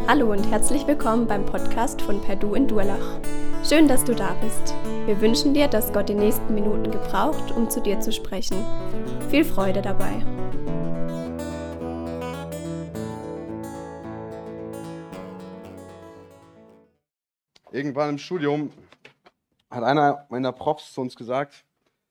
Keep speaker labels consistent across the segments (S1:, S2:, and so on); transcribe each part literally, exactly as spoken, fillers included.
S1: Hallo und herzlich willkommen beim Podcast von Perdu in Durlach. Schön, dass du da bist. Wir wünschen dir, dass Gott die nächsten Minuten gebraucht, um zu dir zu sprechen. Viel Freude dabei.
S2: Irgendwann im Studium hat einer meiner Profs zu uns gesagt,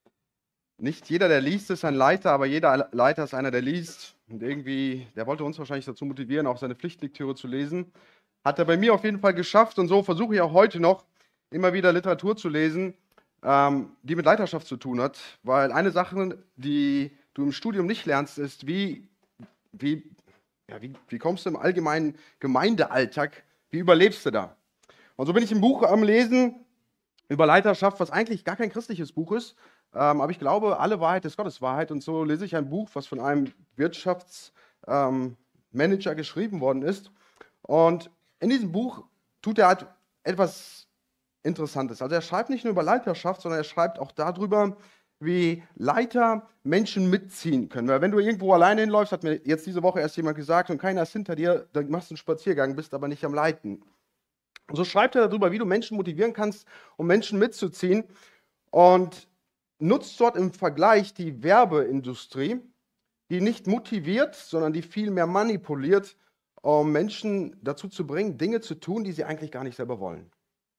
S2: nicht jeder, der liest, ist ein Leiter, aber jeder Leiter ist einer, der liest. Und irgendwie, der wollte uns wahrscheinlich dazu motivieren, auch seine Pflichtlektüre zu lesen. Hat er bei mir auf jeden Fall geschafft und so versuche ich auch heute noch, immer wieder Literatur zu lesen, ähm, die mit Leiterschaft zu tun hat. Weil eine Sache, die du im Studium nicht lernst, ist, wie, wie, ja, wie, wie kommst du im allgemeinen Gemeindealltag, wie überlebst du da? Und so bin ich im Buch am Lesen über Leiterschaft, was eigentlich gar kein christliches Buch ist. Ähm, aber ich glaube, alle Wahrheit ist Gottes Wahrheit. Und so lese ich ein Buch, was von einem Wirtschaftsmanager ähm, geschrieben worden ist. Und in diesem Buch tut er halt etwas Interessantes. Also er schreibt nicht nur über Leiterschaft, sondern er schreibt auch darüber, wie Leiter Menschen mitziehen können. Weil wenn du irgendwo alleine hinläufst, hat mir jetzt diese Woche erst jemand gesagt, und keiner ist hinter dir, dann machst du einen Spaziergang, bist aber nicht am Leiten. Und so schreibt er darüber, wie du Menschen motivieren kannst, um Menschen mitzuziehen. Und nutzt dort im Vergleich die Werbeindustrie, die nicht motiviert, sondern die viel mehr manipuliert, um Menschen dazu zu bringen, Dinge zu tun, die sie eigentlich gar nicht selber wollen.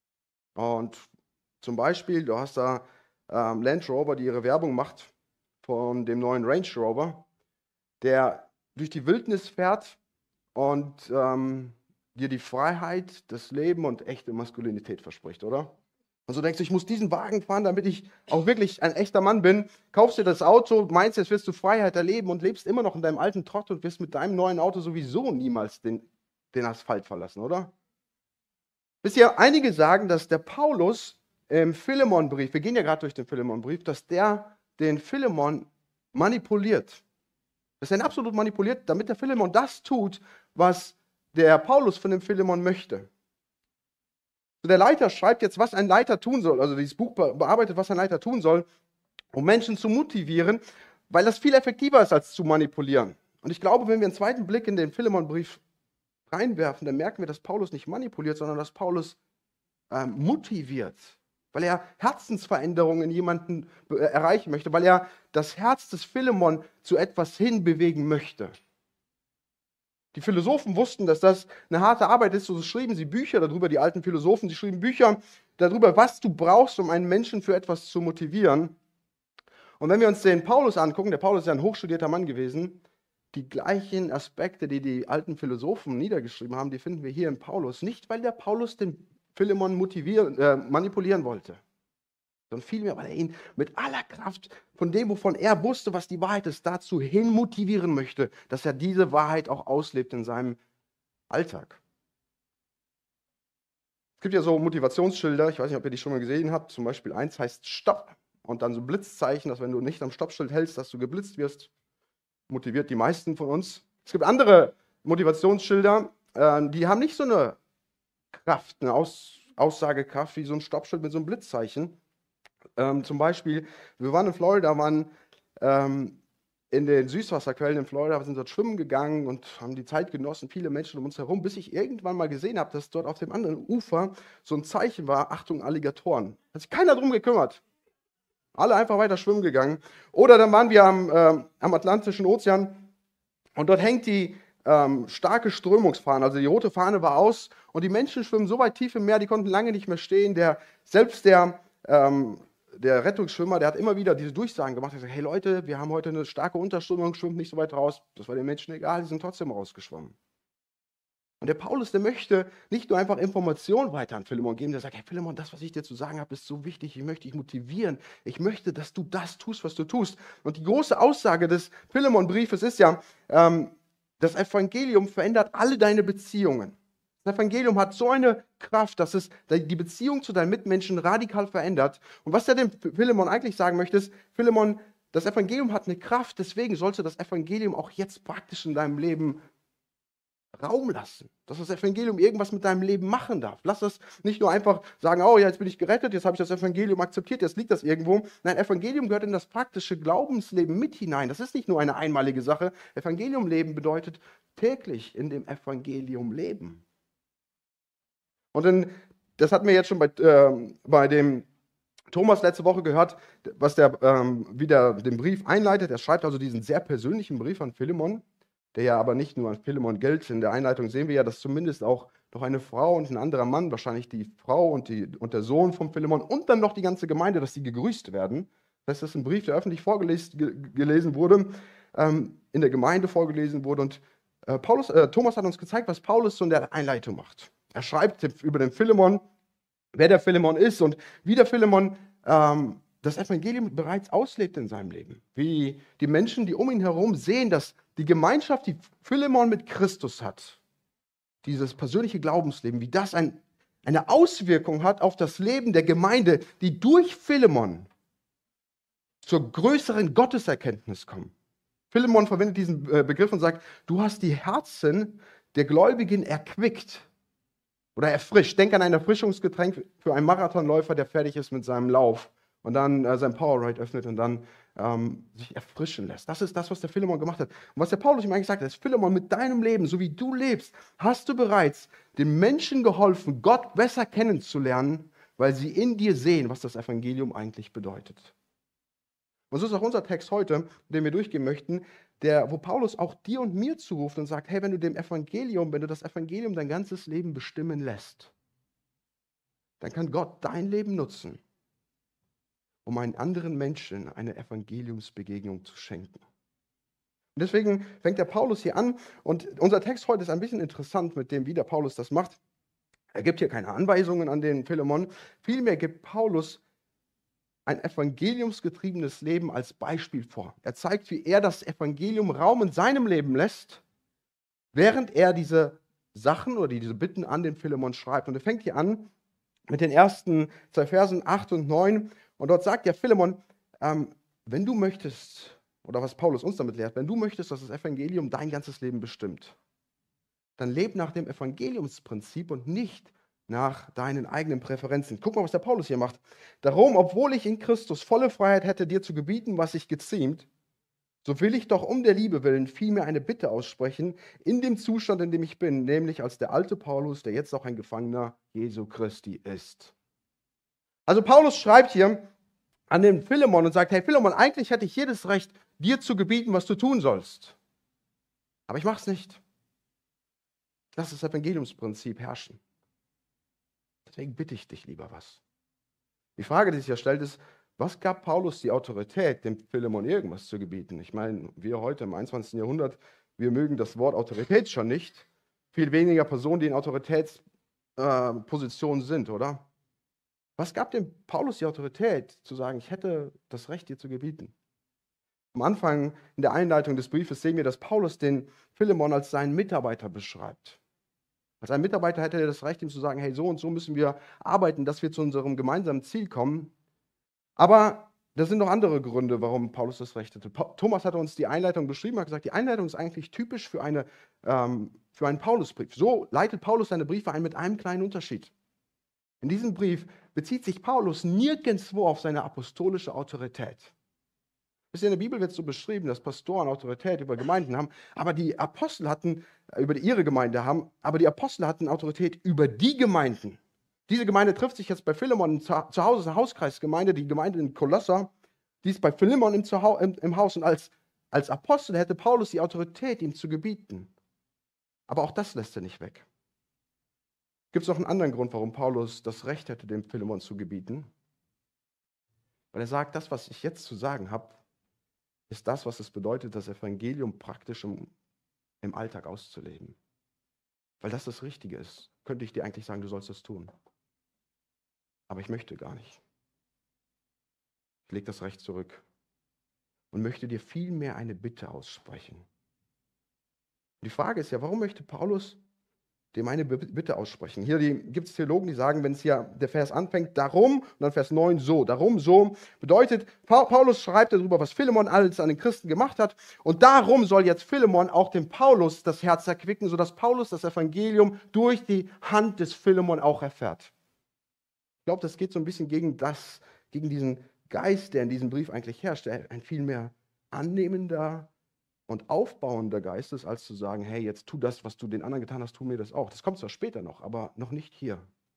S2: Und zum Beispiel, du hast da ähm, Land Rover, die ihre Werbung macht von dem neuen Range Rover, der durch die Wildnis fährt und ähm, dir die Freiheit, das Leben und echte Maskulinität verspricht, oder? Und so denkst du, ich muss diesen Wagen fahren, damit ich auch wirklich ein echter Mann bin. Kaufst dir das Auto, meinst, jetzt wirst du Freiheit erleben und lebst immer noch in deinem alten Trott und wirst mit deinem neuen Auto sowieso niemals den, den Asphalt verlassen, oder? Wisst ihr, einige sagen, dass der Paulus im Philemon-Brief, wir gehen ja gerade durch den Philemon-Brief, dass der den Philemon manipuliert. Dass er ihn absolut manipuliert, damit der Philemon das tut, was der Paulus von dem Philemon möchte. Der Leiter schreibt jetzt, was ein Leiter tun soll, also dieses Buch bearbeitet, was ein Leiter tun soll, um Menschen zu motivieren, weil das viel effektiver ist, als zu manipulieren. Und ich glaube, wenn wir einen zweiten Blick in den Philemon-Brief reinwerfen, dann merken wir, dass Paulus nicht manipuliert, sondern dass Paulus äh, motiviert, weil er Herzensveränderungen in jemanden äh, erreichen möchte, weil er das Herz des Philemon zu etwas hinbewegen möchte. Die Philosophen wussten, dass das eine harte Arbeit ist, so schrieben sie Bücher darüber, die alten Philosophen, sie schrieben Bücher darüber, was du brauchst, um einen Menschen für etwas zu motivieren. Und wenn wir uns den Paulus angucken, der Paulus ist ja ein hochstudierter Mann gewesen, die gleichen Aspekte, die die alten Philosophen niedergeschrieben haben, die finden wir hier in Paulus. Nicht, weil der Paulus den Philemon motivieren, äh, manipulieren wollte, sondern vielmehr, weil er ihn mit aller Kraft von dem, wovon er wusste, was die Wahrheit ist, dazu hin motivieren möchte, dass er diese Wahrheit auch auslebt in seinem Alltag. Es gibt ja so Motivationsschilder, ich weiß nicht, ob ihr die schon mal gesehen habt, zum Beispiel eins heißt Stopp und dann so ein Blitzzeichen, dass wenn du nicht am Stoppschild hältst, dass du geblitzt wirst, motiviert die meisten von uns. Es gibt andere Motivationsschilder, äh, die haben nicht so eine Kraft, eine Aus Aussagekraft wie so ein Stoppschild mit so einem Blitzzeichen. Ähm, zum Beispiel, wir waren in Florida, waren ähm, in den Süßwasserquellen in Florida, wir sind dort schwimmen gegangen und haben die Zeit genossen, viele Menschen um uns herum, bis ich irgendwann mal gesehen habe, dass dort auf dem anderen Ufer so ein Zeichen war, Achtung, Alligatoren. Hat sich keiner drum gekümmert. Alle einfach weiter schwimmen gegangen. Oder dann waren wir am, äh, am Atlantischen Ozean und dort hängt die ähm, starke Strömungsfahne, also die rote Fahne war aus und die Menschen schwimmen so weit tief im Meer, die konnten lange nicht mehr stehen. Der, selbst der ähm, Der Rettungsschwimmer, der hat immer wieder diese Durchsagen gemacht. Er hat gesagt, hey Leute, wir haben heute eine starke Unterströmung, schwimmt nicht so weit raus. Das war den Menschen egal, die sind trotzdem rausgeschwommen. Und der Paulus, der möchte nicht nur einfach Informationen weiter an Philemon geben, der sagt, hey Philemon, das, was ich dir zu sagen habe, ist so wichtig, ich möchte dich motivieren. Ich möchte, dass du das tust, was du tust. Und die große Aussage des Philemon-Briefes ist ja, ähm, das Evangelium verändert alle deine Beziehungen. Das Evangelium hat so eine Kraft, dass es die Beziehung zu deinen Mitmenschen radikal verändert. Und was er dem Philemon eigentlich sagen möchte, ist, Philemon, das Evangelium hat eine Kraft, deswegen sollst du das Evangelium auch jetzt praktisch in deinem Leben Raum lassen. Dass das Evangelium irgendwas mit deinem Leben machen darf. Lass das nicht nur einfach sagen, oh ja, jetzt bin ich gerettet, jetzt habe ich das Evangelium akzeptiert, jetzt liegt das irgendwo. Nein, Evangelium gehört in das praktische Glaubensleben mit hinein. Das ist nicht nur eine einmalige Sache. Evangelium leben bedeutet täglich in dem Evangelium leben. Und dann, das hatten wir jetzt schon bei, äh, bei dem Thomas letzte Woche gehört, was der ähm, wieder den Brief einleitet. Er schreibt also diesen sehr persönlichen Brief an Philemon, der ja aber nicht nur an Philemon gilt. In der Einleitung sehen wir ja, dass zumindest auch noch eine Frau und ein anderer Mann, wahrscheinlich die Frau und, die, und der Sohn von Philemon und dann noch die ganze Gemeinde, dass sie gegrüßt werden. Das heißt, das ist ein Brief, der öffentlich vorgelesen wurde, ähm, in der Gemeinde vorgelesen wurde. Und äh, Paulus, äh, Thomas hat uns gezeigt, was Paulus so in der Einleitung macht. Er schreibt über den Philemon, wer der Philemon ist und wie der Philemon ähm, das Evangelium bereits auslebt in seinem Leben. Wie die Menschen, die um ihn herum sehen, dass die Gemeinschaft, die Philemon mit Christus hat, dieses persönliche Glaubensleben, wie das ein, eine Auswirkung hat auf das Leben der Gemeinde, die durch Philemon zur größeren Gotteserkenntnis kommen. Philemon verwendet diesen Begriff und sagt, du hast die Herzen der Gläubigen erquickt oder erfrischt. Denk an ein Erfrischungsgetränk für einen Marathonläufer, der fertig ist mit seinem Lauf und dann äh, sein Powerade öffnet und dann ähm, sich erfrischen lässt. Das ist das, was der Philemon gemacht hat. Und was der Paulus ihm eigentlich sagt, ist, Philemon, mit deinem Leben, so wie du lebst, hast du bereits den Menschen geholfen, Gott besser kennenzulernen, weil sie in dir sehen, was das Evangelium eigentlich bedeutet. Und so ist auch unser Text heute, den wir durchgehen möchten, der, wo Paulus auch dir und mir zuruft und sagt, hey, wenn du dem Evangelium, wenn du das Evangelium dein ganzes Leben bestimmen lässt, dann kann Gott dein Leben nutzen, um einen anderen Menschen eine Evangeliumsbegegnung zu schenken. Und deswegen fängt der Paulus hier an und unser Text heute ist ein bisschen interessant mit dem, wie der Paulus das macht. Er gibt hier keine Anweisungen an den Philemon, vielmehr gibt Paulus ein evangeliumsgetriebenes Leben als Beispiel vor. Er zeigt, wie er das Evangelium Raum in seinem Leben lässt, während er diese Sachen oder diese Bitten an den Philemon schreibt. Und er fängt hier an mit den ersten zwei Versen acht und neun. Und dort sagt ja Philemon, ähm, wenn du möchtest, oder was Paulus uns damit lehrt, wenn du möchtest, dass das Evangelium dein ganzes Leben bestimmt, dann leb nach dem Evangeliumsprinzip und nicht nach deinen eigenen Präferenzen. Guck mal, was der Paulus hier macht. Darum, obwohl ich in Christus volle Freiheit hätte, dir zu gebieten, was sich geziemt, so will ich doch um der Liebe willen vielmehr eine Bitte aussprechen, in dem Zustand, in dem ich bin, nämlich als der alte Paulus, der jetzt auch ein Gefangener Jesu Christi ist. Also Paulus schreibt hier an den Philemon und sagt, hey Philemon, eigentlich hätte ich jedes Recht, dir zu gebieten, was du tun sollst. Aber ich mache es nicht. Ich lasse das Evangeliumsprinzip herrschen. Deswegen bitte ich dich lieber was. Die Frage, die sich ja stellt, ist, was gab Paulus die Autorität, dem Philemon irgendwas zu gebieten? Ich meine, wir heute im einundzwanzigsten Jahrhundert, wir mögen das Wort Autorität schon nicht. Viel weniger Personen, die in Autoritätspositionen äh, sind, oder? Was gab dem Paulus die Autorität, zu sagen, ich hätte das Recht, dir zu gebieten? Am Anfang, in der Einleitung des Briefes, sehen wir, dass Paulus den Philemon als seinen Mitarbeiter beschreibt. Als ein Mitarbeiter hätte er das Recht, ihm zu sagen, hey, so und so müssen wir arbeiten, dass wir zu unserem gemeinsamen Ziel kommen. Aber das sind noch andere Gründe, warum Paulus das Recht hatte. Thomas hatte uns die Einleitung beschrieben, hat gesagt, die Einleitung ist eigentlich typisch für, eine, ähm, für einen Paulusbrief. So leitet Paulus seine Briefe ein mit einem kleinen Unterschied. In diesem Brief bezieht sich Paulus nirgendwo auf seine apostolische Autorität. In der Bibel wird so beschrieben, dass Pastoren Autorität über Gemeinden haben, aber die Apostel hatten, über ihre Gemeinde haben, aber die Apostel hatten Autorität über die Gemeinden. Diese Gemeinde trifft sich jetzt bei Philemon zu Hause, eine Hauskreisgemeinde, die Gemeinde in Kolosser, die ist bei Philemon im, im, im Haus und als, als Apostel hätte Paulus die Autorität, ihm zu gebieten. Aber auch das lässt er nicht weg. Gibt es noch einen anderen Grund, warum Paulus das Recht hätte, dem Philemon zu gebieten? Weil er sagt, das, was ich jetzt zu sagen habe, ist das, was es bedeutet, das Evangelium praktisch im, im Alltag auszuleben. Weil das das Richtige ist, könnte ich dir eigentlich sagen, du sollst das tun. Aber ich möchte gar nicht. Ich lege das Recht zurück und möchte dir vielmehr eine Bitte aussprechen. Und die Frage ist ja, warum möchte Paulus dem eine Bitte aussprechen? Hier gibt es Theologen, die sagen, wenn es hier der Vers anfängt, darum, und dann Vers neun so, darum so, bedeutet, Paulus schreibt darüber, was Philemon alles an den Christen gemacht hat, und darum soll jetzt Philemon auch dem Paulus das Herz erquicken, sodass Paulus das Evangelium durch die Hand des Philemon auch erfährt. Ich glaube, das geht so ein bisschen gegen das, gegen diesen Geist, der in diesem Brief eigentlich herrscht, der ein viel mehr annehmender und aufbauender Geist ist, als zu sagen, hey, jetzt tu das, was du den anderen getan hast, tu mir das auch. Das kommt zwar später noch, aber noch nicht hier.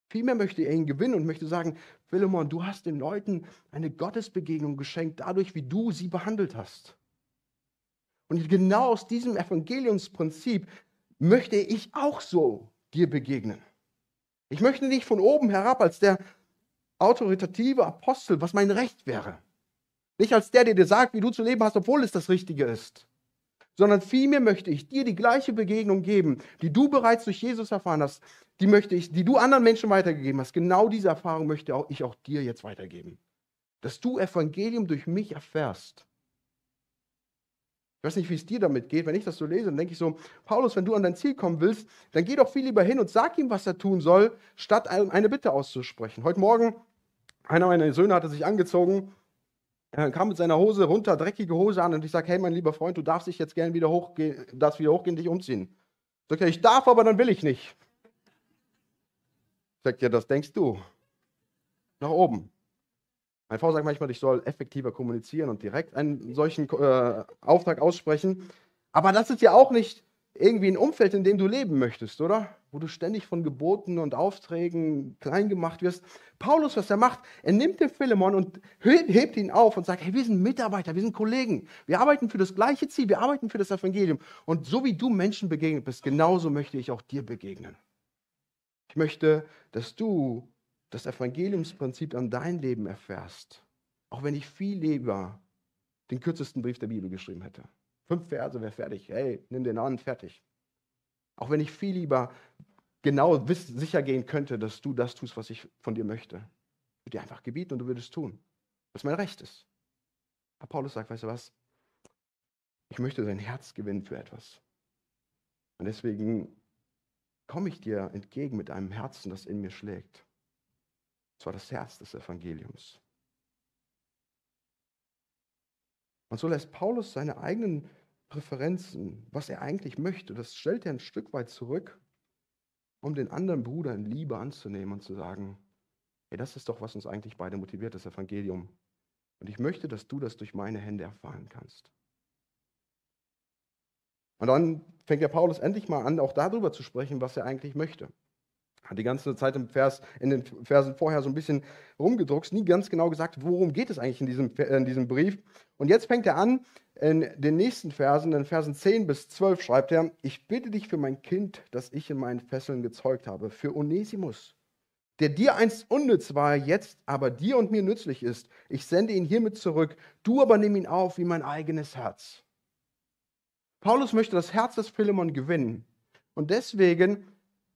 S2: Vielmehr möchte er ihn gewinnen und möchte sagen, Philemon, du hast den Leuten eine Gottesbegegnung geschenkt, dadurch, wie du sie behandelt hast. Und genau aus diesem Evangeliumsprinzip möchte ich auch so dir begegnen. Ich möchte nicht von oben herab als der autoritative Apostel, was mein Recht wäre. Nicht als der, der dir sagt, wie du zu leben hast, obwohl es das Richtige ist. Sondern vielmehr möchte ich dir die gleiche Begegnung geben, die du bereits durch Jesus erfahren hast, die möchte ich, die du anderen Menschen weitergegeben hast. Genau diese Erfahrung möchte auch ich auch dir jetzt weitergeben. Dass du Evangelium durch mich erfährst. Ich weiß nicht, wie es dir damit geht. Wenn ich das so lese, dann denke ich so, Paulus, wenn du an dein Ziel kommen willst, dann geh doch viel lieber hin und sag ihm, was er tun soll, statt eine Bitte auszusprechen. Heute Morgen, einer meiner Söhne hatte sich angezogen, er kam mit seiner Hose runter, dreckige Hose an und ich sage, hey, mein lieber Freund, du darfst dich jetzt gerne wieder hochgehen, darfst wieder hochgehen, dich umziehen. Sagt er, ich darf, aber dann will ich nicht. Sagt er, das denkst du. Nach oben. Meine Frau sagt manchmal, ich soll effektiver kommunizieren und direkt einen solchen äh, Auftrag aussprechen. Aber das ist ja auch nicht irgendwie ein Umfeld, in dem du leben möchtest, oder? Wo du ständig von Geboten und Aufträgen klein gemacht wirst. Paulus, was er macht, er nimmt den Philemon und hebt ihn auf und sagt, hey, wir sind Mitarbeiter, wir sind Kollegen. Wir arbeiten für das gleiche Ziel, wir arbeiten für das Evangelium. Und so wie du Menschen begegnet bist, genauso möchte ich auch dir begegnen. Ich möchte, dass du das Evangeliumsprinzip an dein Leben erfährst. Auch wenn ich viel lieber den kürzesten Brief der Bibel geschrieben hätte. Fünf Verse wäre fertig. Hey, nimm den an, fertig. Auch wenn ich viel lieber genau sicher gehen könnte, dass du das tust, was ich von dir möchte. Ich würde dir einfach gebieten und du würdest tun. Was mein Recht ist. Aber Paulus sagt, weißt du was? Ich möchte dein Herz gewinnen für etwas. Und deswegen komme ich dir entgegen mit einem Herzen, das in mir schlägt. Und zwar das Herz des Evangeliums. Und so lässt Paulus seine eigenen Präferenzen, was er eigentlich möchte, das stellt er ein Stück weit zurück, um den anderen Bruder in Liebe anzunehmen und zu sagen, hey, das ist doch, was uns eigentlich beide motiviert, das Evangelium. Und ich möchte, dass du das durch meine Hände erfahren kannst. Und dann fängt der Paulus endlich mal an, auch darüber zu sprechen, was er eigentlich möchte. Hat die ganze Zeit im Vers, in den Versen vorher so ein bisschen rumgedruckst, nie ganz genau gesagt, worum geht es eigentlich in diesem, in diesem Brief. Und jetzt fängt er an, in den nächsten Versen, in Versen zehn bis zwölf schreibt er, ich bitte dich für mein Kind, das ich in meinen Fesseln gezeugt habe, für Onesimus, der dir einst unnütz war, jetzt aber dir und mir nützlich ist. Ich sende ihn hiermit zurück, du aber nimm ihn auf wie mein eigenes Herz. Paulus möchte das Herz des Philemon gewinnen. Und deswegen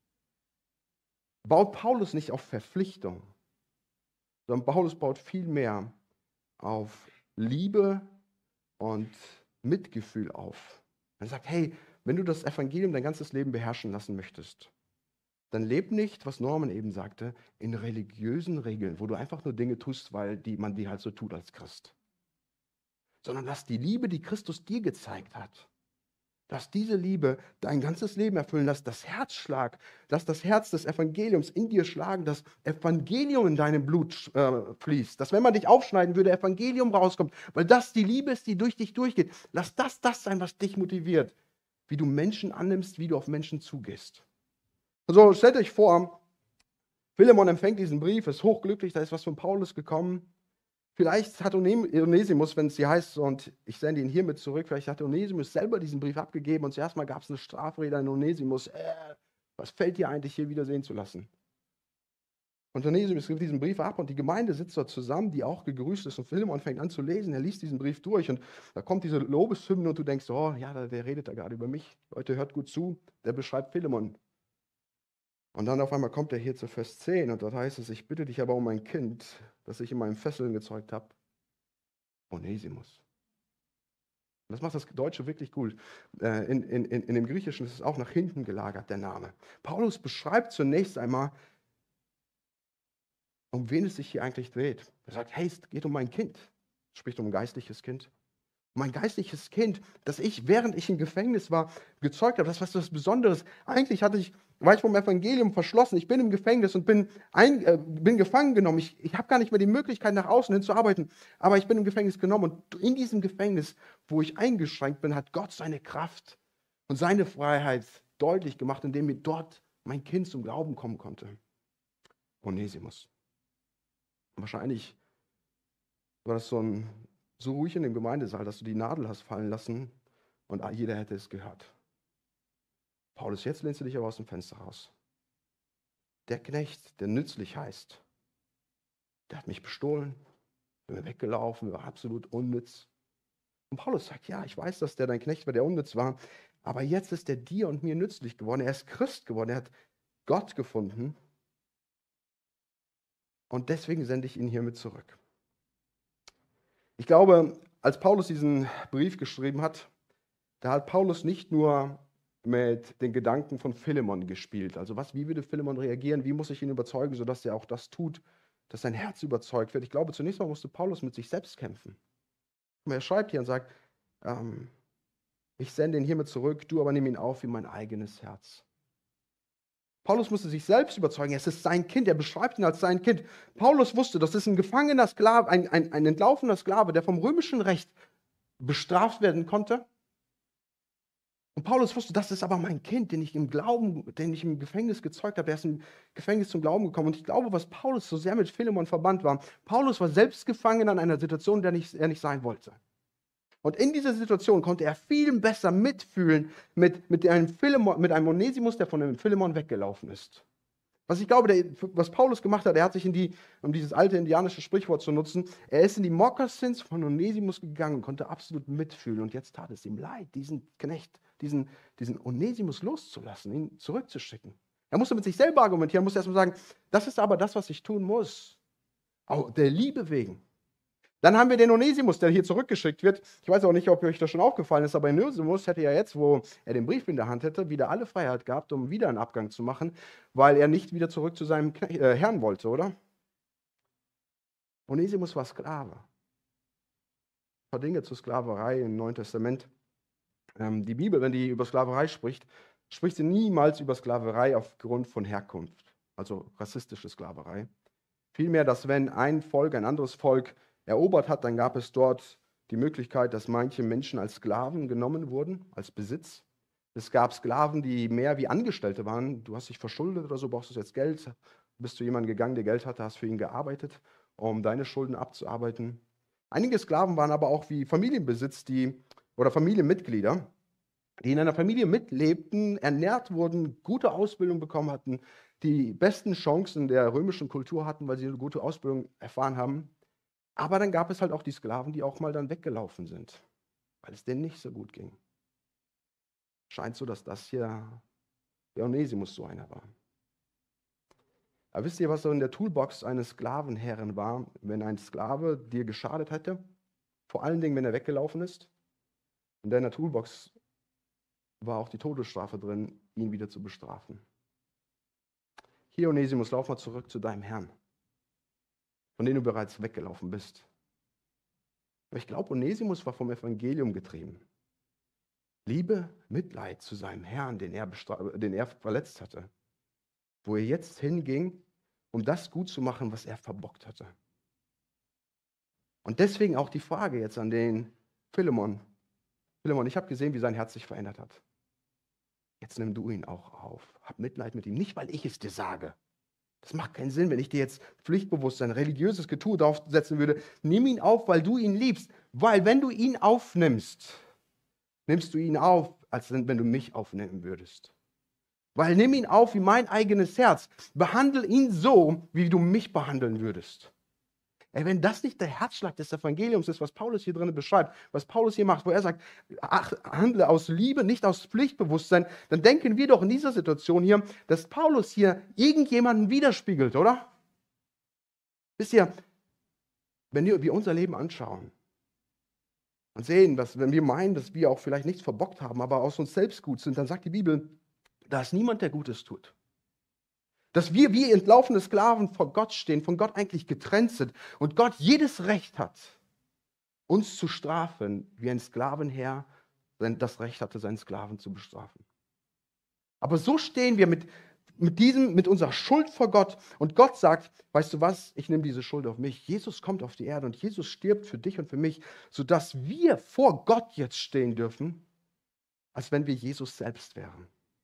S2: baut Paulus nicht auf Verpflichtung, sondern Paulus baut vielmehr auf Liebe und Mitgefühl auf. Er sagt, hey, wenn du das Evangelium dein ganzes Leben beherrschen lassen möchtest, dann leb nicht, was Norman eben sagte, in religiösen Regeln, wo du einfach nur Dinge tust, weil die, man die halt so tut als Christ. Sondern lass die Liebe, die Christus dir gezeigt hat, dass diese Liebe dein ganzes Leben erfüllen, lass das Herzschlag, lass das Herz des Evangeliums in dir schlagen, das Evangelium in deinem Blut äh, fließt, dass wenn man dich aufschneiden würde, Evangelium rauskommt, weil das die Liebe ist, die durch dich durchgeht. Lass das das sein, was dich motiviert, wie du Menschen annimmst, wie du auf Menschen zugehst. Also stellt euch vor, Philemon empfängt diesen Brief, ist hochglücklich, da ist was von Paulus gekommen. Vielleicht hat Onesimus, wenn es hier heißt, und ich sende ihn hiermit zurück, vielleicht hat Onesimus selber diesen Brief abgegeben und zuerst mal gab es eine Strafrede an Onesimus. Äh, was fällt dir eigentlich hier wieder sehen zu lassen? Und Onesimus gibt diesen Brief ab und die Gemeinde sitzt dort zusammen, die auch gegrüßt ist und Philemon fängt an zu lesen, er liest diesen Brief durch und da kommt diese Lobeshymne und du denkst, oh ja, der, der redet da gerade über mich. Leute, hört gut zu, der beschreibt Philemon. Und dann auf einmal kommt er hier zu Vers zehn und dort heißt es, ich bitte dich aber um ein Kind, das ich in meinen Fesseln gezeugt habe, Onesimus. Und das macht das Deutsche wirklich gut. In, in, in, in dem Griechischen ist es auch nach hinten gelagert, der Name. Paulus beschreibt zunächst einmal, um wen es sich hier eigentlich dreht. Er sagt, hey, es geht um mein Kind. Es spricht um ein geistliches Kind. Mein geistliches Kind, das ich, während ich im Gefängnis war, gezeugt habe, das war was Besonderes. Eigentlich hatte ich, war ich vom Evangelium verschlossen. Ich bin im Gefängnis und bin, ein, äh, bin gefangen genommen. Ich, ich habe gar nicht mehr die Möglichkeit, nach außen hin zu arbeiten. Aber ich bin im Gefängnis genommen. Und in diesem Gefängnis, wo ich eingeschränkt bin, hat Gott seine Kraft und seine Freiheit deutlich gemacht, indem mir dort mein Kind zum Glauben kommen konnte. Onesimus. Und wahrscheinlich war das so, ein, so ruhig in dem Gemeindesaal, dass du die Nadel hast fallen lassen und jeder hätte es gehört. Paulus, jetzt lehnst du dich aber aus dem Fenster raus. Der Knecht, der nützlich heißt, der hat mich bestohlen, bin mir weggelaufen, war absolut unnütz. Und Paulus sagt, ja, ich weiß, dass der dein Knecht war, der unnütz war, aber jetzt ist er dir und mir nützlich geworden. Er ist Christ geworden, er hat Gott gefunden. Und deswegen sende ich ihn hiermit zurück. Ich glaube, als Paulus diesen Brief geschrieben hat, da hat Paulus nicht nur mit den Gedanken von Philemon gespielt. Also was, wie würde Philemon reagieren? Wie muss ich ihn überzeugen, sodass er auch das tut, dass sein Herz überzeugt wird? Ich glaube, zunächst mal musste Paulus mit sich selbst kämpfen. Und er schreibt hier und sagt, ähm, ich sende ihn hiermit zurück, du aber nimm ihn auf wie mein eigenes Herz. Paulus musste sich selbst überzeugen, es ist sein Kind, er beschreibt ihn als sein Kind. Paulus wusste, das ist ein gefangener Sklave, ein, ein, ein entlaufener Sklave, der vom römischen Recht bestraft werden konnte. Und Paulus wusste, das ist aber mein Kind, den ich im Glauben, den ich im Gefängnis gezeugt habe, der ist im Gefängnis zum Glauben gekommen. Und ich glaube, was Paulus so sehr mit Philemon verbannt war, Paulus war selbst gefangen an einer Situation, in der nicht, er nicht sein wollte. Und in dieser Situation konnte er viel besser mitfühlen mit, mit, einem, Philemon, mit einem Onesimus, der von dem Philemon weggelaufen ist. Was ich glaube, der, was Paulus gemacht hat, er hat sich in die, um dieses alte indianische Sprichwort zu nutzen, er ist in die Mokassins von Onesimus gegangen und konnte absolut mitfühlen. Und jetzt tat es ihm leid, diesen Knecht, diesen, diesen Onesimus loszulassen, ihn zurückzuschicken. Er musste mit sich selber argumentieren, er musste erstmal sagen, das ist aber das, was ich tun muss. Auch der Liebe wegen. Dann haben wir den Onesimus, der hier zurückgeschickt wird. Ich weiß auch nicht, ob euch das schon aufgefallen ist, aber Onesimus hätte ja jetzt, wo er den Brief in der Hand hätte, wieder alle Freiheit gehabt, um wieder einen Abgang zu machen, weil er nicht wieder zurück zu seinem Kne- äh, Herrn wollte, oder? Onesimus war Sklave. Ein paar Dinge zur Sklaverei im Neuen Testament. Ähm, die Bibel, wenn die über Sklaverei spricht, spricht sie niemals über Sklaverei aufgrund von Herkunft, also rassistische Sklaverei. Vielmehr, dass wenn ein Volk ein anderes Volk erobert hat, dann gab es dort die Möglichkeit, dass manche Menschen als Sklaven genommen wurden, als Besitz. Es gab Sklaven, die mehr wie Angestellte waren. Du hast dich verschuldet oder so, brauchst du jetzt Geld. Bist zu jemandem gegangen, der Geld hatte, hast für ihn gearbeitet, um deine Schulden abzuarbeiten. Einige Sklaven waren aber auch wie Familienbesitz, die, oder Familienmitglieder, die in einer Familie mitlebten, ernährt wurden, gute Ausbildung bekommen hatten, die besten Chancen der römischen Kultur hatten, weil sie eine gute Ausbildung erfahren haben. Aber dann gab es halt auch die Sklaven, die auch mal dann weggelaufen sind, weil es denen nicht so gut ging. Scheint so, dass das hier der Onesimus so einer war. Aber wisst ihr, was so in der Toolbox eines Sklavenherren war, wenn ein Sklave dir geschadet hätte? Vor allen Dingen, wenn er weggelaufen ist. In deiner Toolbox war auch die Todesstrafe drin, ihn wieder zu bestrafen. Hier, Onesimus, lauf mal zurück zu deinem Herrn, von dem du bereits weggelaufen bist. Aber ich glaube, Onesimus war vom Evangelium getrieben. Liebe, Mitleid zu seinem Herrn, den er, bestra- den er verletzt hatte. Wo er jetzt hinging, um das gut zu machen, was er verbockt hatte. Und deswegen auch die Frage jetzt an den Philemon. Philemon, ich habe gesehen, wie sein Herz sich verändert hat. Jetzt nimm du ihn auch auf. Hab Mitleid mit ihm. Nicht, weil ich es dir sage. Das macht keinen Sinn, wenn ich dir jetzt Pflichtbewusstsein, religiöses Getue draufsetzen würde. Nimm ihn auf, weil du ihn liebst. Weil wenn du ihn aufnimmst, nimmst du ihn auf, als wenn du mich aufnehmen würdest. Weil nimm ihn auf wie mein eigenes Herz. Behandle ihn so, wie du mich behandeln würdest. Ey, wenn das nicht der Herzschlag des Evangeliums ist, was Paulus hier drin beschreibt, was Paulus hier macht, wo er sagt, ach, handle aus Liebe, nicht aus Pflichtbewusstsein, dann denken wir doch in dieser Situation hier, dass Paulus hier irgendjemanden widerspiegelt, oder? Wisst ihr, wenn wir unser Leben anschauen und sehen, dass, wenn wir meinen, dass wir auch vielleicht nichts verbockt haben, aber aus uns selbst gut sind, dann sagt die Bibel, da ist niemand, der Gutes tut. Dass wir wie entlaufene Sklaven vor Gott stehen, von Gott eigentlich getrennt sind und Gott jedes Recht hat, uns zu strafen, wie ein Sklavenherr das Recht hatte, seinen Sklaven zu bestrafen. Aber so stehen wir mit, mit, diesem, mit unserer Schuld vor Gott und Gott sagt, weißt du was, ich nehme diese Schuld auf mich. Jesus kommt auf die Erde und Jesus stirbt für dich und für mich, sodass wir vor Gott jetzt stehen dürfen, als wenn wir Jesus selbst wären.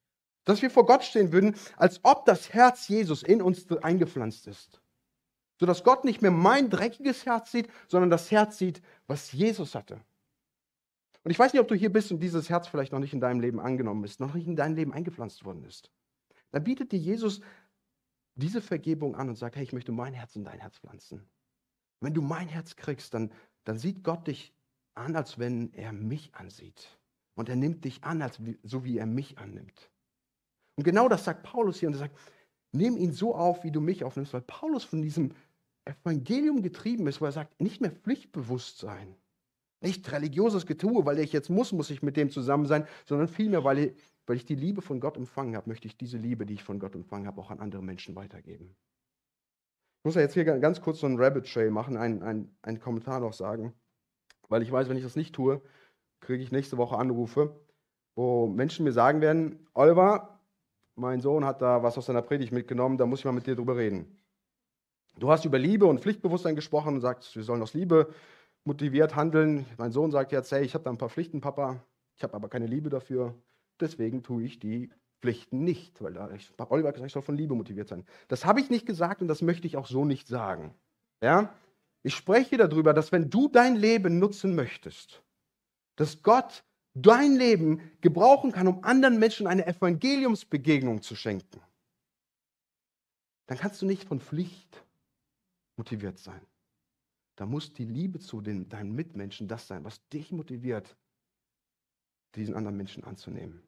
S2: Dass wir vor Gott stehen würden, als ob das Herz Jesus in uns eingepflanzt ist. Sodass Gott nicht mehr mein dreckiges Herz sieht, sondern das Herz sieht, was Jesus hatte. Und ich weiß nicht, ob du hier bist und dieses Herz vielleicht noch nicht in deinem Leben angenommen ist, noch nicht in dein Leben eingepflanzt worden ist. Dann bietet dir Jesus diese Vergebung an und sagt, hey, ich möchte mein Herz in dein Herz pflanzen. Wenn du mein Herz kriegst, dann, dann sieht Gott dich an, als wenn er mich ansieht. Und er nimmt dich an, als wie, so wie er mich annimmt. Und genau das sagt Paulus hier. Und er sagt, nimm ihn so auf, wie du mich aufnimmst. Weil Paulus von diesem Evangelium getrieben ist, wo er sagt, nicht mehr Pflichtbewusstsein. Nicht religiöses Getue, weil ich jetzt muss, muss ich mit dem zusammen sein, sondern vielmehr, weil ich, weil ich die Liebe von Gott empfangen habe, möchte ich diese Liebe, die ich von Gott empfangen habe, auch an andere Menschen weitergeben. Ich muss ja jetzt hier ganz kurz so einen Rabbit Trail machen, einen, einen, einen Kommentar noch sagen, weil ich weiß, wenn ich das nicht tue, kriege ich nächste Woche Anrufe, wo Menschen mir sagen werden, Oliver, mein Sohn hat da was aus seiner Predigt mitgenommen, da muss ich mal mit dir drüber reden. Du hast über Liebe und Pflichtbewusstsein gesprochen und sagst, wir sollen aus Liebe motiviert handeln. Mein Sohn sagt jetzt, hey, ich habe da ein paar Pflichten, Papa, ich habe aber keine Liebe dafür, deswegen tue ich die Pflichten nicht, weil da, ich habe Oliver gesagt, ich soll von Liebe motiviert sein. Das habe ich nicht gesagt und das möchte ich auch so nicht sagen. Ja? Ich spreche darüber, dass wenn du dein Leben nutzen möchtest, dass Gott dein Leben gebrauchen kann, um anderen Menschen eine Evangeliumsbegegnung zu schenken, dann kannst du nicht von Pflicht motiviert sein. Da muss die Liebe zu den, deinen Mitmenschen das sein, was dich motiviert, diesen anderen Menschen anzunehmen.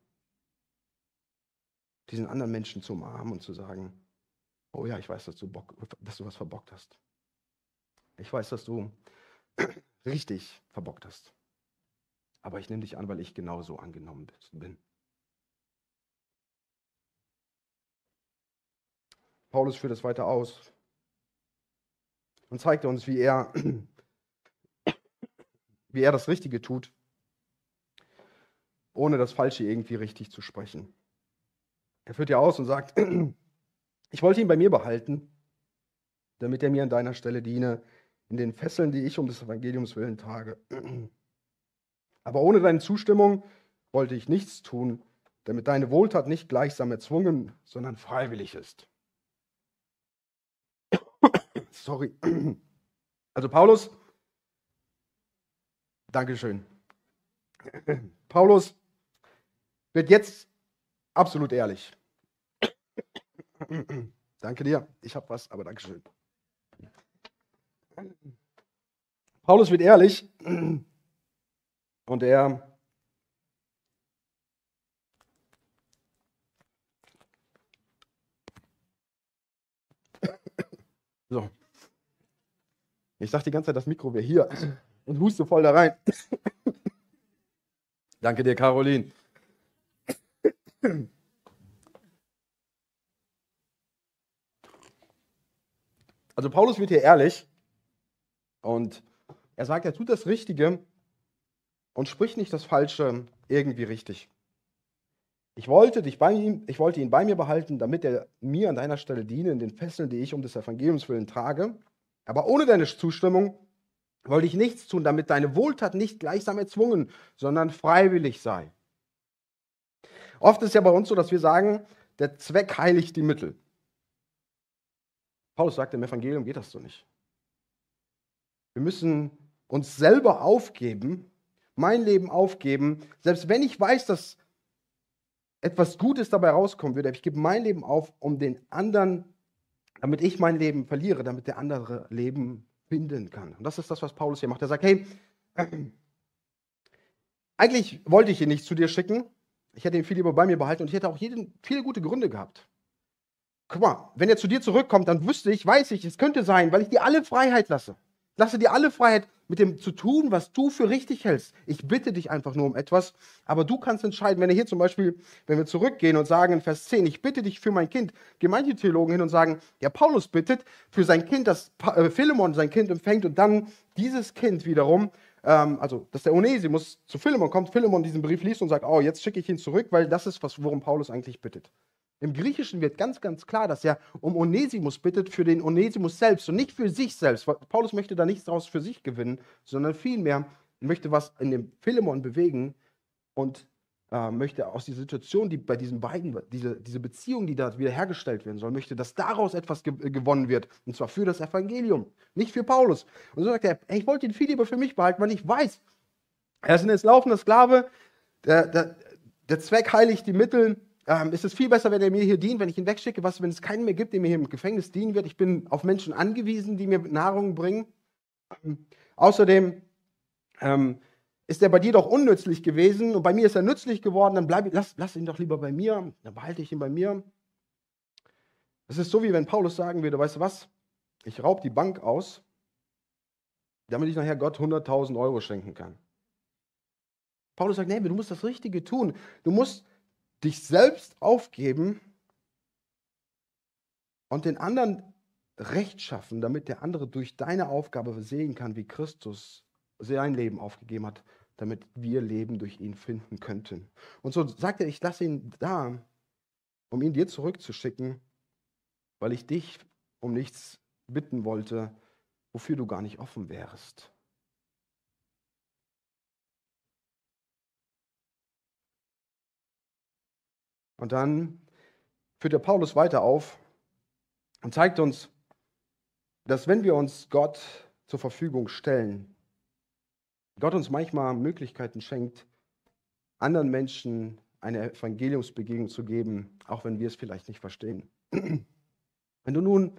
S2: Diesen anderen Menschen zu umarmen und zu sagen, oh ja, ich weiß, dass du, Bock, dass du was verbockt hast. Ich weiß, dass du richtig verbockt hast. Aber ich nehme dich an, weil ich genauso angenommen bin. Paulus führt es weiter aus und zeigt uns, wie er, wie er das Richtige tut, ohne das Falsche irgendwie richtig zu sprechen. Er führt ja aus und sagt, ich wollte ihn bei mir behalten, damit er mir an deiner Stelle diene, in den Fesseln, die ich um des Evangeliums willen trage. Aber ohne deine Zustimmung wollte ich nichts tun, damit deine Wohltat nicht gleichsam erzwungen, sondern freiwillig ist. Sorry. Also Paulus, Dankeschön. Paulus wird jetzt absolut ehrlich. Danke dir, ich habe was, aber Dankeschön. Paulus wird ehrlich und er so. Ich dachte die ganze Zeit, das Mikro wäre hier und huste voll da rein. Danke dir, Caroline. Also Paulus wird hier ehrlich und er sagt, er tut das Richtige und spricht nicht das Falsche irgendwie richtig. Ich wollte, dich bei ihm, ich wollte ihn bei mir behalten, damit er mir an deiner Stelle diene, in den Fesseln, die ich um des Evangeliums willen trage. Aber ohne deine Zustimmung wollte ich nichts tun, damit deine Wohltat nicht gleichsam erzwungen, sondern freiwillig sei. Oft ist ja bei uns so, dass wir sagen, der Zweck heiligt die Mittel. Paulus sagt, im Evangelium geht das so nicht. Wir müssen uns selber aufgeben, mein Leben aufgeben, selbst wenn ich weiß, dass etwas Gutes dabei rauskommen würde. Ich gebe mein Leben auf, um den anderen, damit ich mein Leben verliere, damit der andere Leben finden kann. Und das ist das, was Paulus hier macht. Er sagt, hey, eigentlich wollte ich ihn nicht zu dir schicken. Ich hätte ihn viel lieber bei mir behalten und ich hätte auch jeden, viele gute Gründe gehabt. Guck mal, wenn er zu dir zurückkommt, dann wüsste ich, weiß ich, es könnte sein, weil ich dir alle Freiheit lasse. Ich lasse dir alle Freiheit, mit dem zu tun, was du für richtig hältst. Ich bitte dich einfach nur um etwas, aber du kannst entscheiden, wenn er hier zum Beispiel, wenn wir zurückgehen und sagen in Vers zehn, ich bitte dich für mein Kind, gehen manche Theologen hin und sagen, ja, Paulus bittet für sein Kind, dass Philemon sein Kind empfängt und dann dieses Kind wiederum, ähm, also dass der Onesimus zu Philemon kommt, Philemon diesen Brief liest und sagt, oh, jetzt schicke ich ihn zurück, weil das ist, was, worum Paulus eigentlich bittet. Im Griechischen wird ganz, ganz klar, dass er um Onesimus bittet für den Onesimus selbst und nicht für sich selbst. Paulus möchte da nichts daraus für sich gewinnen, sondern vielmehr möchte was in dem Philemon bewegen und äh, möchte aus dieser Situation, die bei diesen beiden, diese, diese Beziehung, die da wiederhergestellt werden soll, möchte, dass daraus etwas ge gewonnen wird. Und zwar für das Evangelium, nicht für Paulus. Und so sagt er, hey, ich wollte ihn viel lieber für mich behalten, weil ich weiß, er ist ein jetzt laufender Sklave, der, der, der Zweck heiligt die Mittel. Ähm, ist es viel besser, wenn er mir hier dient, wenn ich ihn wegschicke, was, wenn es keinen mehr gibt, der mir hier im Gefängnis dienen wird. Ich bin auf Menschen angewiesen, die mir Nahrung bringen. Ähm, außerdem ähm, ist er bei dir doch unnützlich gewesen und bei mir ist er nützlich geworden, dann bleib, lass, lass ihn doch lieber bei mir, dann behalte ich ihn bei mir. Es ist so, wie wenn Paulus sagen würde, weißt du was, ich raub die Bank aus, damit ich nachher Gott hunderttausend Euro schenken kann. Paulus sagt, nee, du musst das Richtige tun. Du musst dich selbst aufgeben und den anderen Recht schaffen, damit der andere durch deine Aufgabe sehen kann, wie Christus sein Leben aufgegeben hat, damit wir Leben durch ihn finden könnten. Und so sagt er, ich lasse ihn da, um ihn dir zurückzuschicken, weil ich dich um nichts bitten wollte, wofür du gar nicht offen wärst. Und dann führt der Paulus weiter auf und zeigt uns, dass wenn wir uns Gott zur Verfügung stellen, Gott uns manchmal Möglichkeiten schenkt, anderen Menschen eine Evangeliumsbegegnung zu geben, auch wenn wir es vielleicht nicht verstehen. Wenn du nun,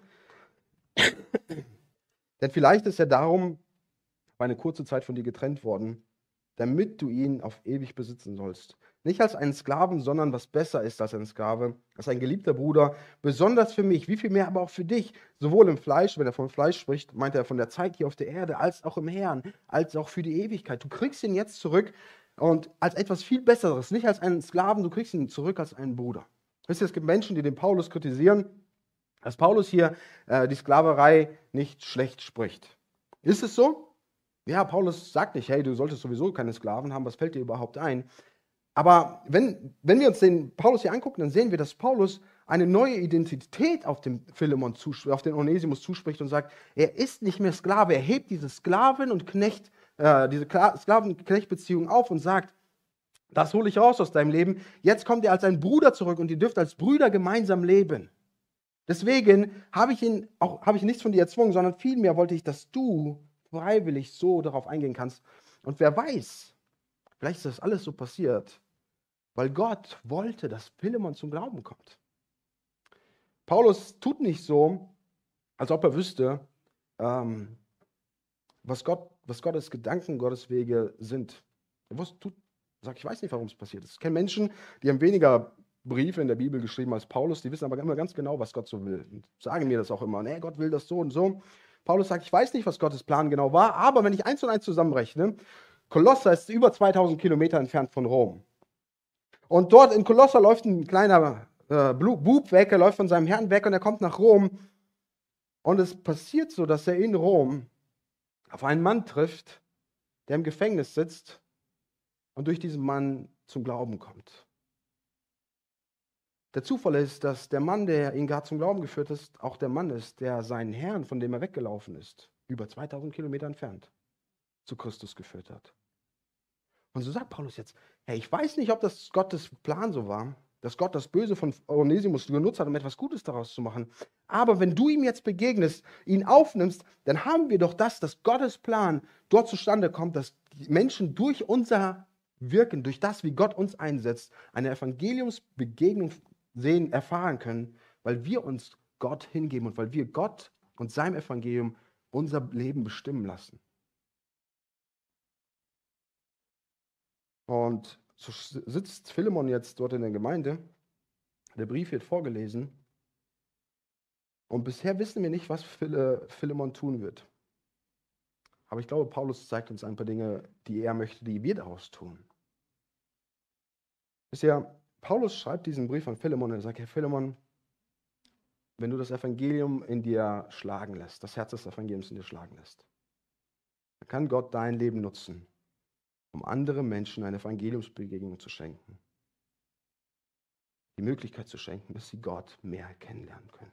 S2: denn vielleicht ist er darum für eine kurze Zeit von dir getrennt worden, damit du ihn auf ewig besitzen sollst. Nicht als einen Sklaven, sondern was besser ist als ein Sklave, als ein geliebter Bruder, besonders für mich, wie viel mehr aber auch für dich, sowohl im Fleisch, wenn er vom Fleisch spricht, meint er von der Zeit hier auf der Erde, als auch im Herrn, als auch für die Ewigkeit. Du kriegst ihn jetzt zurück und als etwas viel Besseres, nicht als einen Sklaven, du kriegst ihn zurück als einen Bruder. Wisst ihr, es gibt Menschen, die den Paulus kritisieren, dass Paulus hier äh, die Sklaverei nicht schlecht spricht. Ist es so? Ja, Paulus sagt nicht, hey, du solltest sowieso keine Sklaven haben, was fällt dir überhaupt ein? Aber wenn, wenn wir uns den Paulus hier angucken, dann sehen wir, dass Paulus eine neue Identität auf den Philemon, auf den Onesimus zuspricht und sagt, er ist nicht mehr Sklave, er hebt diese Sklaven- und Knecht, äh, diese Sklaven-Knecht-Beziehung auf und sagt, das hole ich raus aus deinem Leben, jetzt kommt er als ein Bruder zurück und ihr dürft als Brüder gemeinsam leben. Deswegen habe ich ihn auch, habe ich nichts von dir erzwungen, sondern vielmehr wollte ich, dass du freiwillig so darauf eingehen kannst. Und wer weiß, vielleicht ist das alles so passiert, weil Gott wollte, dass Philemon zum Glauben kommt. Paulus tut nicht so, als ob er wüsste, ähm, was, Gott, was Gottes Gedanken, Gottes Wege sind. Er wusste, tut, sagt, ich weiß nicht, warum es passiert ist. Ich kenne Menschen, die haben weniger Briefe in der Bibel geschrieben als Paulus, die wissen aber immer ganz genau, was Gott so will. Und sagen mir das auch immer, nee, Gott will das so und so. Paulus sagt, ich weiß nicht, was Gottes Plan genau war, aber wenn ich eins und eins zusammenrechne, Kolosser ist über zweitausend Kilometer entfernt von Rom. Und dort in Kolosser läuft ein kleiner äh, Bub weg, er läuft von seinem Herrn weg und er kommt nach Rom. Und es passiert so, dass er in Rom auf einen Mann trifft, der im Gefängnis sitzt und durch diesen Mann zum Glauben kommt. Der Zufall ist, dass der Mann, der ihn gerade zum Glauben geführt ist, auch der Mann ist, der seinen Herrn, von dem er weggelaufen ist, über zweitausend Kilometer entfernt, zu Christus geführt hat. Und so sagt Paulus jetzt, hey, ich weiß nicht, ob das Gottes Plan so war, dass Gott das Böse von Onesimus genutzt hat, um etwas Gutes daraus zu machen. Aber wenn du ihm jetzt begegnest, ihn aufnimmst, dann haben wir doch das, dass Gottes Plan dort zustande kommt, dass die Menschen durch unser Wirken, durch das, wie Gott uns einsetzt, eine Evangeliumsbegegnung sehen, erfahren können, weil wir uns Gott hingeben und weil wir Gott und seinem Evangelium unser Leben bestimmen lassen. Und so sitzt Philemon jetzt dort in der Gemeinde, der Brief wird vorgelesen und bisher wissen wir nicht, was Philemon tun wird. Aber ich glaube, Paulus zeigt uns ein paar Dinge, die er möchte, die wir daraus tun. Bisher Paulus schreibt diesen Brief an Philemon und er sagt, Herr Philemon, wenn du das Evangelium in dir schlagen lässt, das Herz des Evangeliums in dir schlagen lässt, dann kann Gott dein Leben nutzen, um anderen Menschen eine Evangeliumsbegegnung zu schenken. Die Möglichkeit zu schenken, dass sie Gott mehr kennenlernen können.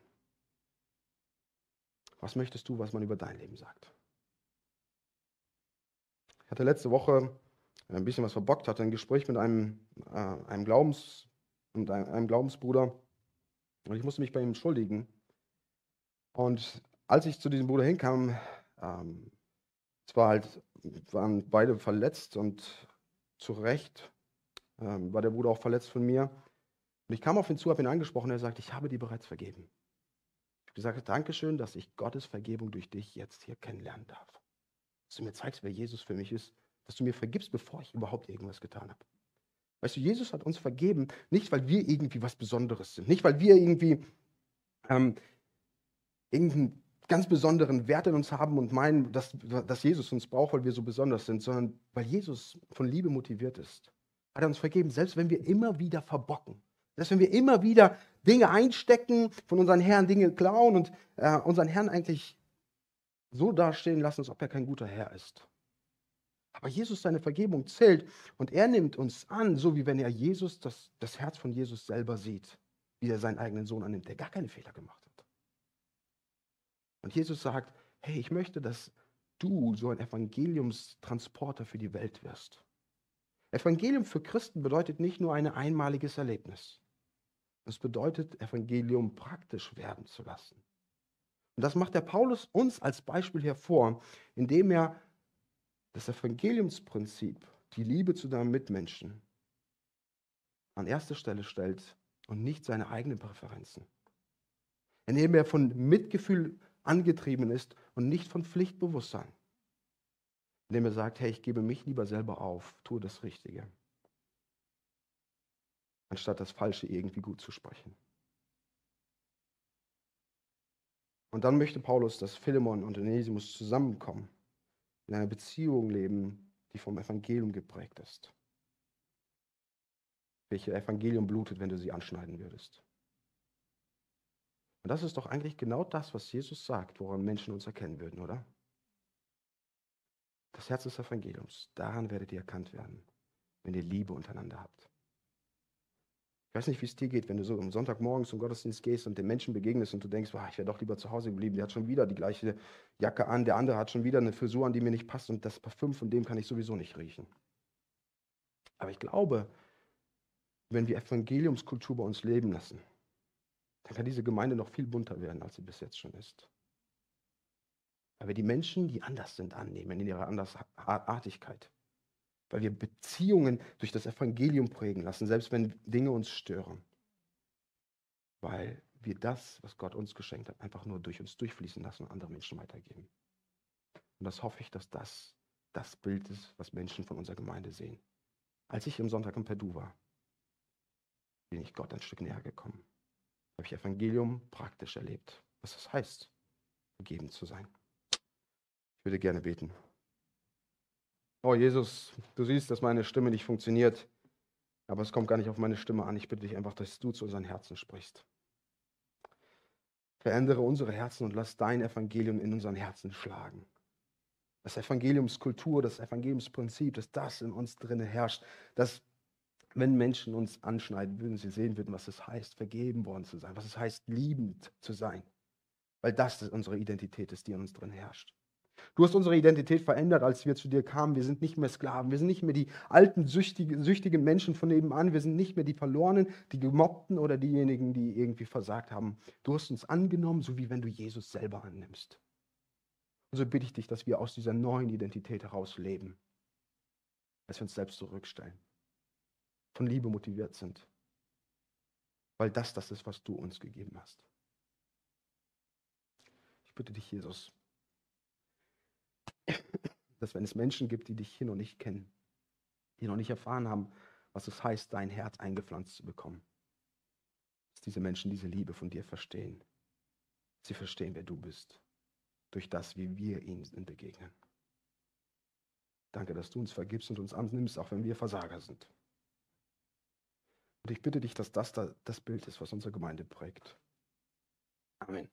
S2: Was möchtest du, was man über dein Leben sagt? Ich hatte letzte Woche ein bisschen was verbockt hatte, ein Gespräch mit einem, äh, einem, Glaubens, mit einem, einem Glaubensbruder. Und ich musste mich bei ihm entschuldigen. Und als ich zu diesem Bruder hinkam, ähm, es war halt, waren beide verletzt und zu Recht ähm, war der Bruder auch verletzt von mir. Und ich kam auf ihn zu, habe ihn angesprochen und er sagte, ich habe dir bereits vergeben. Ich habe gesagt, Dankeschön, dass ich Gottes Vergebung durch dich jetzt hier kennenlernen darf. Dass du mir zeigst, wer Jesus für mich ist, dass du mir vergibst, bevor ich überhaupt irgendwas getan habe. Weißt du, Jesus hat uns vergeben, nicht weil wir irgendwie was Besonderes sind, nicht weil wir irgendwie ähm, irgendeinen ganz besonderen Wert in uns haben und meinen, dass, dass Jesus uns braucht, weil wir so besonders sind, sondern weil Jesus von Liebe motiviert ist. Hat er uns vergeben, selbst wenn wir immer wieder verbocken. Selbst wenn wir immer wieder Dinge einstecken, von unseren Herren Dinge klauen und äh, unseren Herrn eigentlich so dastehen lassen, als ob er kein guter Herr ist. Aber Jesus, seine Vergebung zählt und er nimmt uns an, so wie wenn er Jesus, das, das Herz von Jesus selber sieht, wie er seinen eigenen Sohn annimmt, der gar keine Fehler gemacht hat. Und Jesus sagt, hey, ich möchte, dass du so ein Evangeliumstransporter für die Welt wirst. Evangelium für Christen bedeutet nicht nur ein einmaliges Erlebnis. Es bedeutet, Evangelium praktisch werden zu lassen. Und das macht der Paulus uns als Beispiel hervor, indem er das Evangeliumsprinzip, die Liebe zu deinem Mitmenschen, an erste Stelle stellt und nicht seine eigenen Präferenzen. Indem er von Mitgefühl angetrieben ist und nicht von Pflichtbewusstsein. Indem er sagt, hey, ich gebe mich lieber selber auf, tue das Richtige, anstatt das Falsche irgendwie gut zu sprechen. Und dann möchte Paulus, dass Philemon und Onesimus zusammenkommen, in einer Beziehung leben, die vom Evangelium geprägt ist. Welche Evangelium blutet, wenn du sie anschneiden würdest? Und das ist doch eigentlich genau das, was Jesus sagt, woran Menschen uns erkennen würden, oder? Das Herz des Evangeliums, daran werdet ihr erkannt werden, wenn ihr Liebe untereinander habt. Ich weiß nicht, wie es dir geht, wenn du so am Sonntagmorgen zum Gottesdienst gehst und den Menschen begegnest und du denkst, boah, ich wäre doch lieber zu Hause geblieben, der hat schon wieder die gleiche Jacke an, der andere hat schon wieder eine Frisur an, die mir nicht passt und das Parfüm von dem kann ich sowieso nicht riechen. Aber ich glaube, wenn wir Evangeliumskultur bei uns leben lassen, dann kann diese Gemeinde noch viel bunter werden, als sie bis jetzt schon ist. Weil wir die Menschen, die anders sind, annehmen in ihrer Andersartigkeit. Weil wir Beziehungen durch das Evangelium prägen lassen, selbst wenn Dinge uns stören. Weil wir das, was Gott uns geschenkt hat, einfach nur durch uns durchfließen lassen und andere Menschen weitergeben. Und das hoffe ich, dass das das Bild ist, was Menschen von unserer Gemeinde sehen. Als ich am Sonntag in Perdu war, bin ich Gott ein Stück näher gekommen. Da habe ich Evangelium praktisch erlebt, was das heißt, vergeben zu sein. Ich würde gerne beten. Oh Jesus, du siehst, dass meine Stimme nicht funktioniert, aber es kommt gar nicht auf meine Stimme an. Ich bitte dich einfach, dass du zu unseren Herzen sprichst. Verändere unsere Herzen und lass dein Evangelium in unseren Herzen schlagen. Das Evangeliumskultur, das Evangeliumsprinzip, dass das in uns drin herrscht, dass wenn Menschen uns anschneiden würden, sie sehen würden, was es heißt, vergeben worden zu sein, was es heißt, liebend zu sein. Weil das unsere Identität ist, die in uns drin herrscht. Du hast unsere Identität verändert, als wir zu dir kamen. Wir sind nicht mehr Sklaven, wir sind nicht mehr die alten, süchtigen, süchtigen Menschen von nebenan, wir sind nicht mehr die Verlorenen, die Gemobbten oder diejenigen, die irgendwie versagt haben. Du hast uns angenommen, so wie wenn du Jesus selber annimmst. Und so bitte ich dich, dass wir aus dieser neuen Identität heraus leben, dass wir uns selbst zurückstellen, von Liebe motiviert sind, weil das das ist, was du uns gegeben hast. Ich bitte dich, Jesus, dass wenn es Menschen gibt, die dich hier noch nicht kennen, die noch nicht erfahren haben, was es heißt, dein Herz eingepflanzt zu bekommen, dass diese Menschen diese Liebe von dir verstehen. Sie verstehen, wer du bist, durch das, wie wir ihnen begegnen. Danke, dass du uns vergibst und uns annimmst, auch wenn wir Versager sind. Und ich bitte dich, dass das da das Bild ist, was unsere Gemeinde prägt. Amen.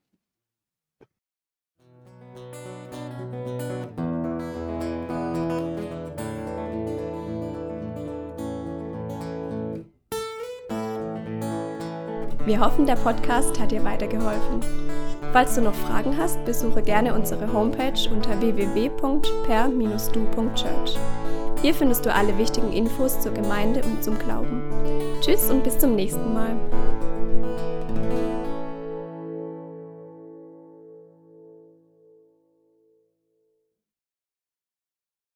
S1: Wir hoffen, der Podcast hat dir weitergeholfen. Falls du noch Fragen hast, besuche gerne unsere Homepage unter w w w punkt per Bindestrich du punkt church. Hier findest du alle wichtigen Infos zur Gemeinde und zum Glauben. Tschüss und bis zum nächsten Mal.